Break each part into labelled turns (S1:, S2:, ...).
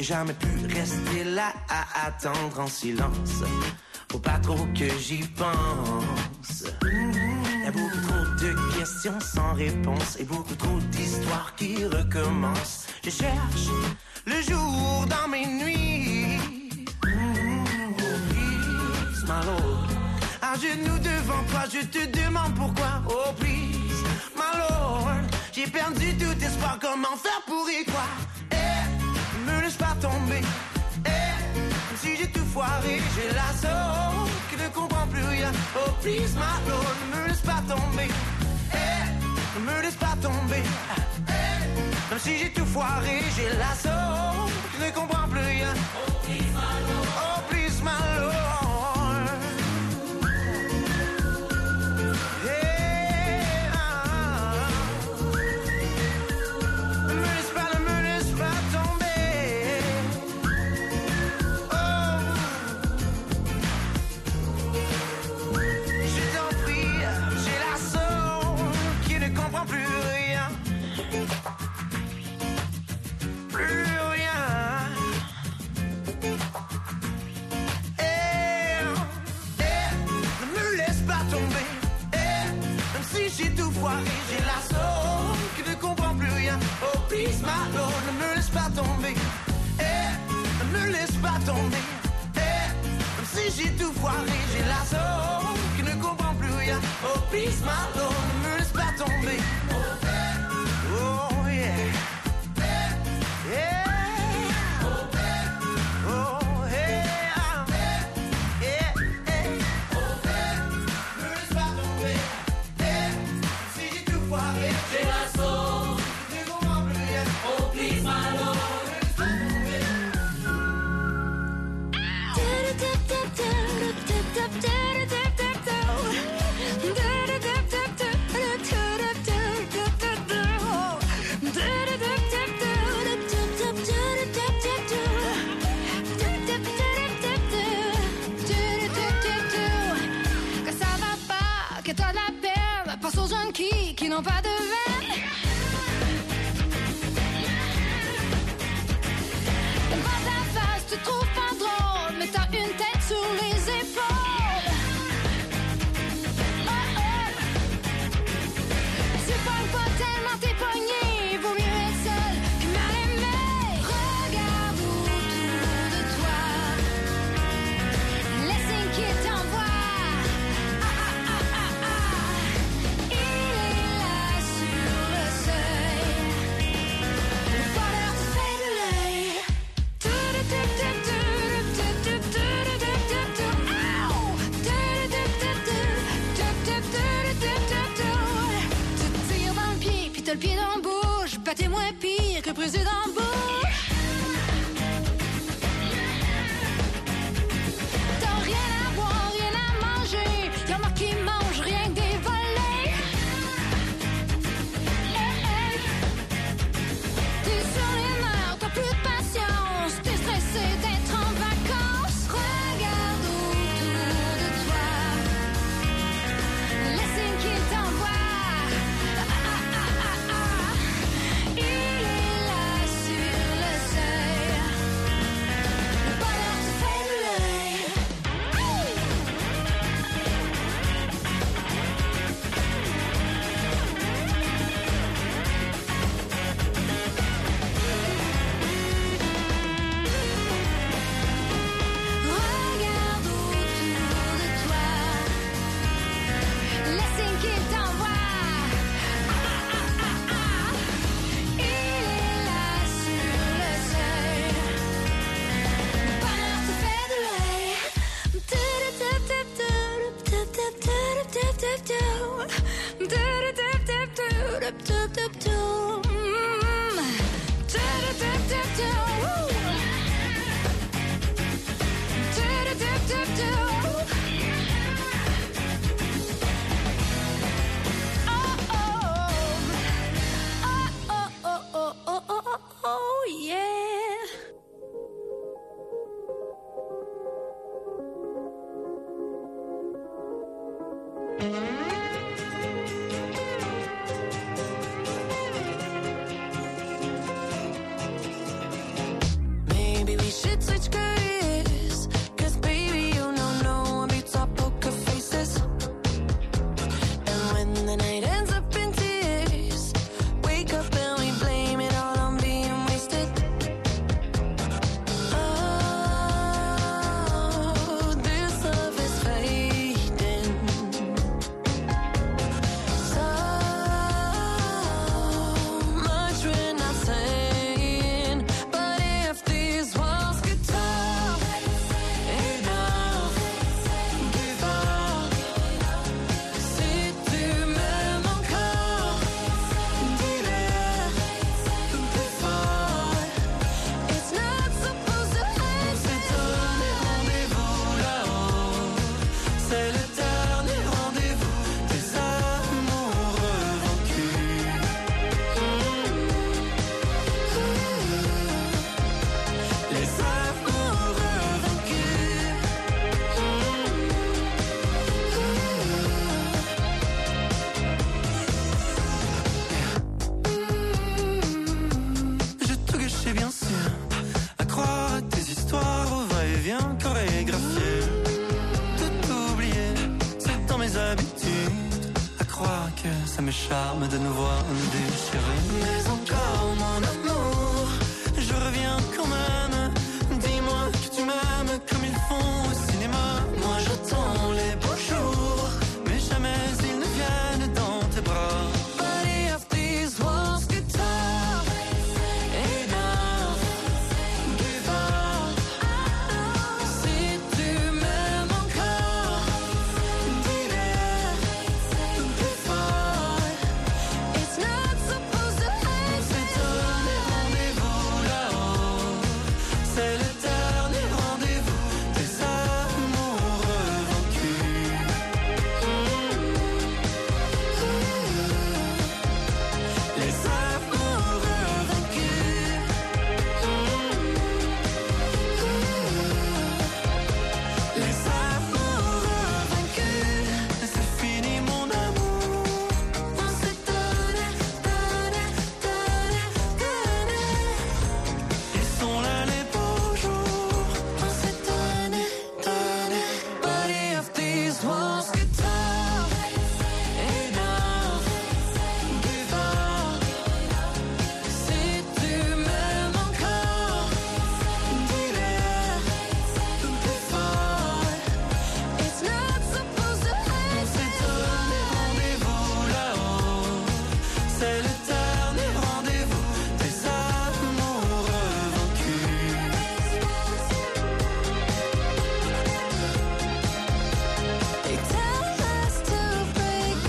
S1: jamais pu rester là à attendre en silence. Faut pas trop que j'y pense. Y'a beaucoup trop de questions sans réponse et beaucoup trop d'histoires qui recommencent. Je cherche le jour dans mes nuits. Oh please, my lord. À genoux devant toi, je te demande pourquoi. Oh please, my lord. J'ai perdu tout espoir, comment faire pour y croire? Me laisse pas tomber. Comme si j'ai tout foiré, j'ai la sauce qui ne comprend plus rien. Oh please my lord, me laisse pas tomber. Me laisse pas tomber. Même si j'ai tout foiré, j'ai la sauce qui ne comprend plus rien. Oh please my lord. Oh please my lord. J'ai la sauce qui ne comprend plus rien. Oh please my lord, ne me laisse pas tomber. Ne me laisse pas tomber. Même si j'ai tout foiré, j'ai la sauce qui ne comprend plus rien. Oh please my lord, ne me laisse pas tomber. Oh yeah. Yeah.
S2: Qui n'ont pas de veine. Devant ta face, tu te trouves pas drôle, mais t'as une tête sur les épaules. Oh oh. Tu pognes pas tellement tes poignets, vaut mieux être seul que mal aimé. Regarde autour de toi, les signes qui t'envoient. T'as le pied dans la bouche, bah t'es moins pire que président Bush. T'as rien à boire, rien à manger, y'en a qui mangent rien que des volets. Hey, hey. T'es sur les nerfs, t'as plus de patience, t'es stressé d'être en vacances. Regarde autour de toi, les signes qui t'envoient. Il est là sur
S3: l'habitude à croire que ça me charme de nous voir nous déchirer. Mais encore mon amour, je reviens quand même. Dis-moi que tu m'aimes comme ils font au cinéma. Moi j'attends les beaux jours, mais jamais ils ne viennent dans tes bras. Body of these walls guitar, enough, give up. Si tu m'aimes encore, dis-le plus fort. It's not supposed to happen. C'est donné rendez-vous là-haut. C'est le dernier rendez-vous des amoureux vaincus. Les amoureux vaincus. Les amoureux vaincus. C'est fini mon amour. On s'est donné. Ils sont là les beaux jours. On s'est donné. Body of these walls guitar, enough, give up. Si tu m'aimes encore, dis-le plus fort. It's not supposed to happen. On s'est donné rendez-vous là-haut. C'est le dernier rendez-vous des amoureux vaincus. They tell us to break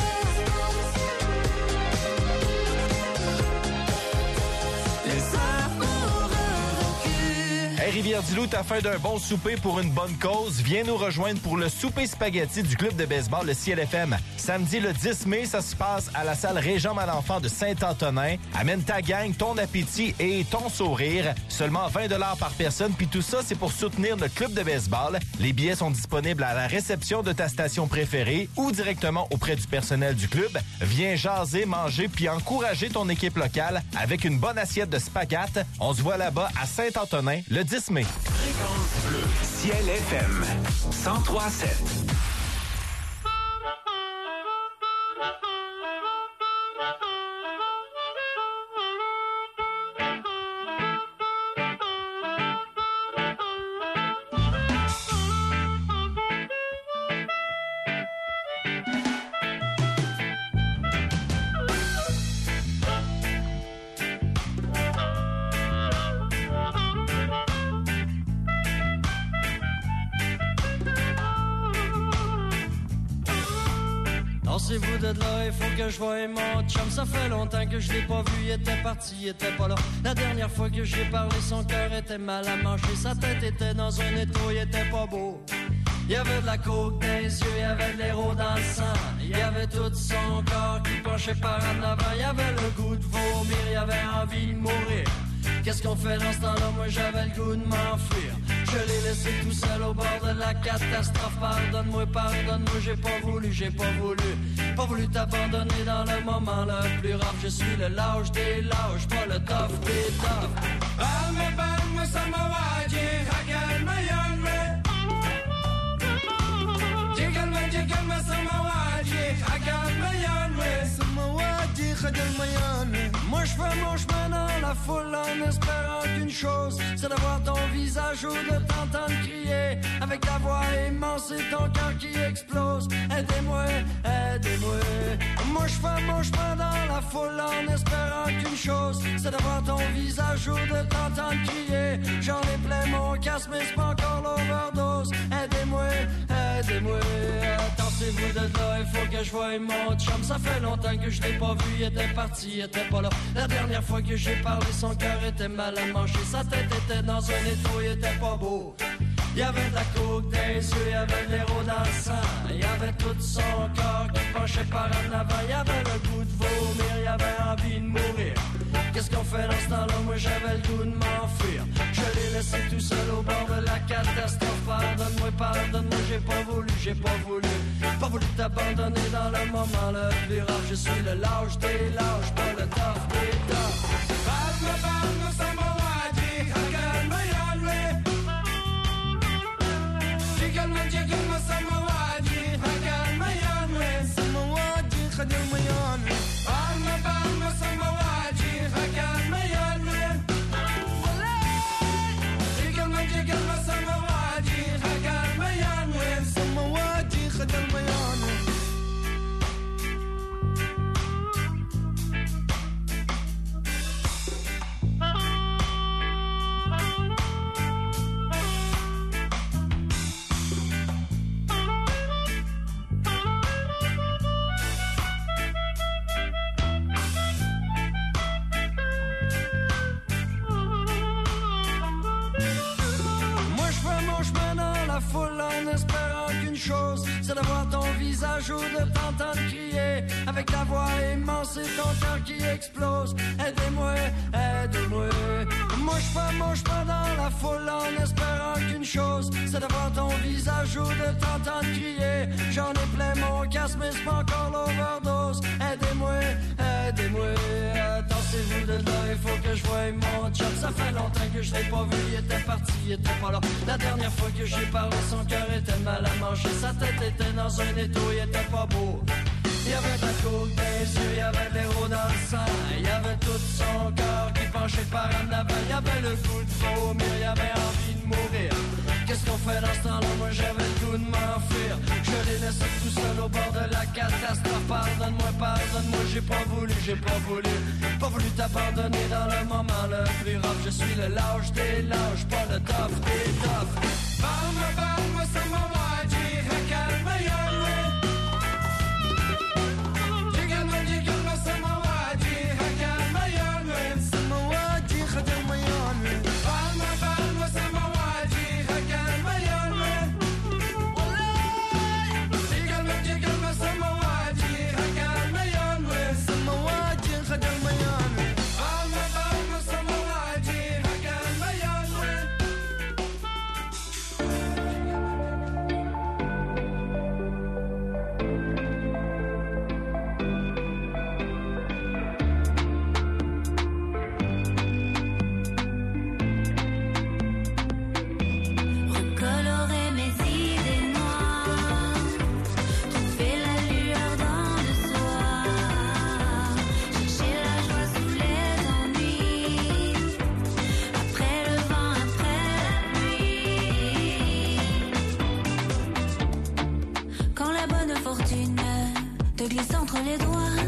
S3: Les amoureux vaincus.
S4: Hey, Rivière-du-Loup, t'as faim d'un bon souper pour une bonne cause? Viens nous rejoindre pour le souper spaghetti du club de baseball, le CLFM. Samedi le 10 mai, ça se passe à la salle Régent Malenfant de Saint-Antonin. Amène ta gang, ton appétit et ton sourire. Seulement 20 $ par personne, puis tout ça, c'est pour soutenir le club de baseball. Les billets sont disponibles à la réception de ta station préférée ou directement auprès du personnel du club. Viens jaser, manger, puis encourager ton équipe locale avec une bonne assiette de spaghetti. On se voit là-bas à Saint-Antonin le 10 mai.
S5: Fréquence bleue, Ciel FM 103.7.
S6: Dansez-vous de là, il faut que je voie mon chum. Ça fait longtemps que je l'ai pas vu, il était parti, il était pas là. La dernière fois que j'ai parlé, son cœur était mal à manger. Sa tête était dans un étau, il était pas beau. Il y avait de la coke dans les yeux, il y avait de l'héros dans le sang. Il y avait tout son corps qui penchait par en avant. Il y avait le goût de vomir, il y avait envie de mourir. Qu'est-ce qu'on fait dans ce temps-là? Moi j'avais le goût de m'enfuir. Je l'ai laissé tout seul au bord de la catastrophe. Pardonne-moi, j'ai pas voulu t'abandonner dans le moment le plus rare. Je suis le lâche des lâches, pas le tough des toughs. Palme, ça m'a wadi, hagal moi je fais mon chemin dans la foule en espérant qu'une chose, c'est de voir ton visage ou de t'entendre crier avec ta voix immense et ton cœur qui explose. Aidez-moi, aidez-moi. Moi je fais mon chemin dans la foule en espérant qu'une chose, c'est de voir ton visage ou de t'entendre crier. J'en ai plein mon casque mais c'est pas encore l'overdose. Aidez-moi, aidez-moi. Dansez-vous de là, il faut que je voie mon chum. Ça fait longtemps que je l'ai pas vu, il était parti, il était pas là. La dernière fois que j'ai parlé, son cœur était mal à manger. Sa tête était dans un étau, il était pas beau. Il y avait de la coke dans les yeux, il y avait de l'héros dans le sang. Il y avait tout son corps qui penchait par en avant. Il y avait le goût de vomir, il y avait envie de mourir. Qu'est-ce qu'on fait dans ce temps-là? Moi j'avais le goût de m'enfuir. Je l'ai laissé tout seul au bord de la catastrophe. Pardonne-moi, j'ai pas voulu t'abandonner dans le moment le plus rare. Je suis le lâche des lâches, pas le tough des toughs. Palme, ça m'a wadi, hagal Jiggle, ça m'a wadi, hagal خدل ميان بالما بالما سمواجي خكال ميان جيكل ما جيكل ما سمواجي خكال ميان وين سمواجي خدل ميان c'est d'avoir ton visage ou de t'entendre crier avec ta voix immense et ton cœur qui explose. Aidez-moi, aidez-moi. Moi je fais mon chemin dans la foule en espérant qu'une chose, c'est d'avoir ton visage ou de t'entendre crier. J'en ai plein mon casque mais c'est pas encore l'overdose. Aidez-moi, aidez-moi. Tassez-vous de là, il faut que je voie mon chum. Ça fait longtemps que je l'ai pas vu, il était parti, il était pas là. La dernière fois que j'ai parlé, son cœur était mal à manger. Sa tête était dans un étau, il était pas beau. Il y avait de la coke dans les yeux, il y avait de l'héros dans le sang. Il y avait tout son corps qui penchait par en avant. Il y avait le goût de vomir, il y avait envie de mourir. Qu'est-ce qu'on fait dans ce temps-là? Moi j'avais le goût de m'enfuir. Je l'ai laissé tout seul au bord de la catastrophe. Pardonne-moi, pardonne-moi, j'ai pas voulu pas voulu t'abandonner dans le moment le plus rough. Je suis le lâche des lâches, pas le tough des toughs. Balma, balma, samawaji, calme, yalwe. Jigalma, jigalma, samawaji, calme, yalwe. Samawaji, calme, yalwe. Balma, balma, samawaji, calme, yalwe. Jigalma, jigalma, samawaji, calme, yalwe. Samawaji, calme, yalwe. Balma, balma, samawaji, calme, yalwe.
S2: Recolorer mes idées noires, trouver la lueur dans le soir, chercher la joie sous les ennuis, après le vent, après la pluie. Quand la bonne fortune te glisse entre les doigts,